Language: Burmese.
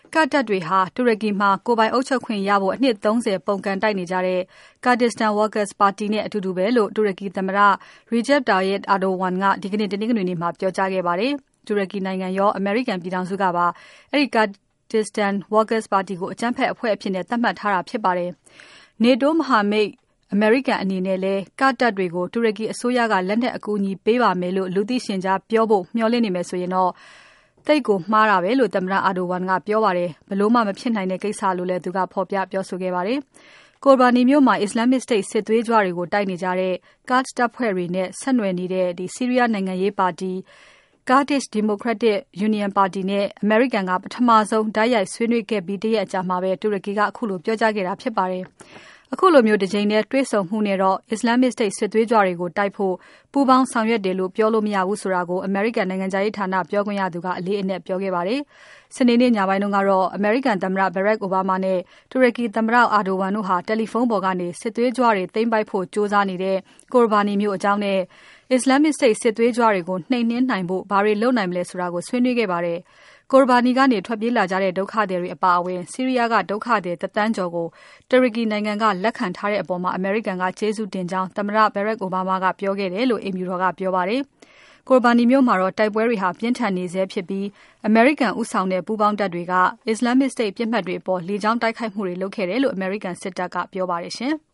ကာ့ဒ်တပ်တွေဟာတူရကီမှာကိုယ်ပိုင်အုပ်ချုပ်ခွင့်ရဖို့အနှစ်30ပုန်ကန်တိုက်နေကြတဲ့ Kurdistan Workers Party နဲ့အတူတူပဲလို့တူရကီသမ္မတ Recep Tayyip Erdogan ကဒီကနေ့တနင်္ဂနွေနေ့မှာပြောကြားခဲ့ပါတယ်။တူရကီနိုင်ငံရောအမေရိကန်ပြည်ထောင်စုကပါအဲဒီ Kurdistan Workers Party ကိုအကြမ်းဖက်အဖွဲ့အဖြစ်နဲ့သတ်မှတ်ထားတာဖြစ်ပါတယ်။ NATO မဟာမိတ်အမေရိကန်အနေနဲ့လည်းကာ့ဒ်တပ်တွေကိုတူရကီအစိုးရကလက်နက်အကူအညီပေးပါမယ်လို့လူသိရှင်ကြားပြောဖို့မျှော်လင့်နေမယ်ဆိုရင်တော့သိပ်ကိုမှားတာပဲလို့သမ္မတ Erdogan ကပြောပါတယ်။ဘလို့မှမဖြစ်နိုင်တဲ့ကိစ္စလို့လည်းသူကဖော်ပြပြောဆိုခဲ့ပါတယ်။ Kobani မြို့မှာ Islamic State စစ်သွေးကြွတွေကိုတိုက်နေကြတဲ့ Kurd တပ်ဖွဲ့တွေနဲ့ဆက်နွယ်နေတဲ့ဆီးရီးယားနိုင်ငံရေးပါတီ Kurdish Democratic Union Party နဲ့အမေရိကန်ကပထမဆုံးတိုက်ရိုက်ဆွေးနွေးခဲ့ပြီးတရက်အကြာမှာပဲတူရကီကအခုလိုပြောကြားခဲ့တာဖြစ်ပါတယ်။အခုလိုမျိုးတစ်ကြိမ်နဲ့တွေ့ဆုံမှုနဲ့တော့ Islamic State စစ်သွေးကြွတွေကိုတိုက်ဖို့ပူးပေါင်းဆောင်ရွက်တယ်လို့ပြောလို့မရဘူးဆိုတာကိုအမေရိကန်နိုင်ငံခြားရေးဌာနပြောခွင့်ရသူကအလေးအနက်ပြောခဲ့ပါတယ်။စနေနေ့ညပိုင်းကတော့အမေရိကန်သမ္မတ Barack Obama နဲ့တူရကီသမ္မတ Erdogan တို့ဟာတယ်လီဖုန်းပေါ်ကနေစစ်သွေးကြွတွေသိမ်းပိုက်ဖို့ကြိုးစားနေတဲ့ Kobani မြို့အကြောင်းနဲ့ Islamic State စစ်သွေးကြွတွေကိုနှိမ်နင်းနိုင်ဖို့ဘာတွေလုပ်နိုင်မလဲဆိုတာကိုဆွေးနွေးခဲ့ပါတယ်။ Kobani ကနေထွက်ပြေးလာကြတဲ့ဒုက္ခသည်တွေအပါအဝင်ဆီးရီးယားကဒုက္ခသည်1 သန်းကျော်ကိုတူရကီနိုင်ငံကလက်ခံထားတဲ့အပေါ်အမေရိကန်ကကျေးဇူးတင်ကြောင်းသမ္မတ Barack Obama ကပြောခဲ့တယ်လို့အိမ်ဖြူတော်ကပြောပါတယ်။ Kobani မြို့မှာတော့တိုက်ပွဲတွေပြင်းထန်နေဆဲဖြစ်ပြီးအမေရိကန်ဦးဆောင်တဲ့ပူးပေါင်းတပ်တွေက Islamic State ပစ်မှတ်တွေအပေါ်လေကြောင်းတိုက်ခိုက်မှုတွေလုပ်ခဲ့တယ်လို့အမေရိကန်စစ်တပ်ကပြောပါတယ်ရှင်။